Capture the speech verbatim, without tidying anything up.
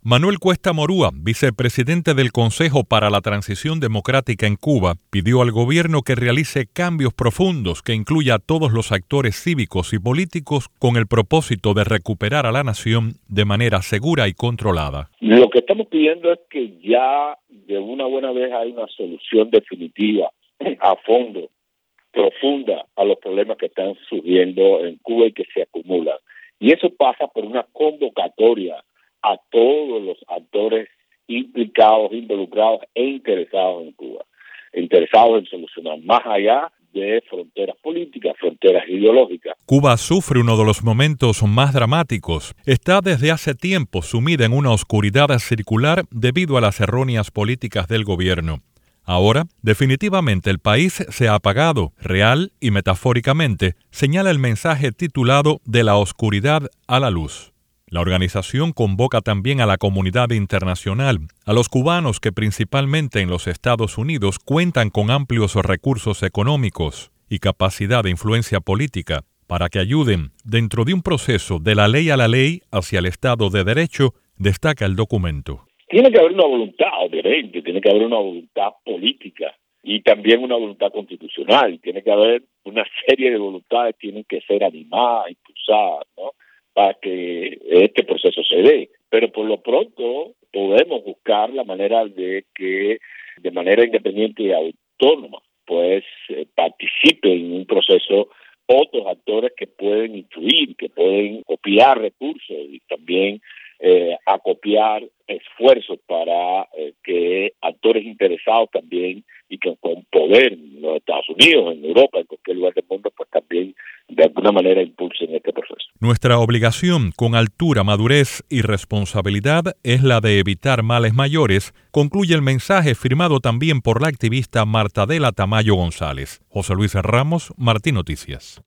Manuel Cuesta Morúa, vicepresidente del Consejo para la Transición Democrática en Cuba, pidió al gobierno que realice cambios profundos que incluya a todos los actores cívicos y políticos con el propósito de recuperar a la nación de manera segura y controlada. Lo que estamos pidiendo es que ya de una buena vez hay una solución definitiva, a fondo, profunda a los problemas que están surgiendo en Cuba y que se acumulan. Y eso pasa por una convocatoria a todos los actores implicados, involucrados e interesados en Cuba, interesados en solucionar más allá de fronteras políticas, fronteras ideológicas. Cuba sufre uno de los momentos más dramáticos. Está desde hace tiempo sumida en una oscuridad circular debido a las erróneas políticas del gobierno. Ahora, definitivamente el país se ha apagado, real y metafóricamente, señala el mensaje titulado De la oscuridad a la luz. La organización convoca también a la comunidad internacional, a los cubanos que principalmente en los Estados Unidos cuentan con amplios recursos económicos y capacidad de influencia política, para que ayuden dentro de un proceso de la ley a la ley hacia el Estado de Derecho, destaca el documento. Tiene que haber una voluntad, obviamente, tiene que haber una voluntad política y también una voluntad constitucional. Tiene que haber una serie de voluntades, tienen que ser animadas, impulsadas, ¿no?, para que este proceso se dé. Pero por lo pronto podemos buscar la manera de que de manera independiente y autónoma pues eh, participen en un proceso otros actores que pueden influir, que pueden copiar recursos y también eh, acopiar esfuerzos para eh, que actores interesados también y que con poder en los Estados Unidos, en Europa, en cualquier lugar del mundo, pues también de alguna manera impulsen este proceso. Nuestra obligación con altura, madurez y responsabilidad es la de evitar males mayores, concluye el mensaje firmado también por la activista Marta Dela Tamayo González. José Luis Ramos, Martín Noticias.